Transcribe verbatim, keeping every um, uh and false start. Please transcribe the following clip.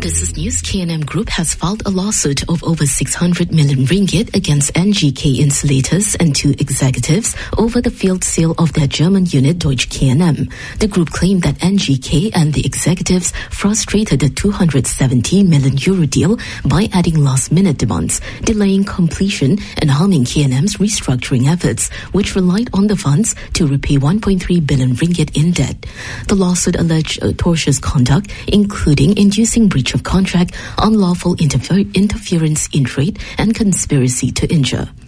This is news. K and M Group has filed a lawsuit of over six hundred million ringgit against N G K Insulators and two executives over the failed sale of their German unit Deutsche K and M. The group claimed that N G K and the executives frustrated the two hundred seventy million euro deal by adding last-minute demands, delaying completion and harming K and M's restructuring efforts, which relied on the funds to repay one point three billion ringgit in debt. The lawsuit alleged uh, tortious conduct, including inducing breach of contract, unlawful interfer- interference in trade, and conspiracy to injure.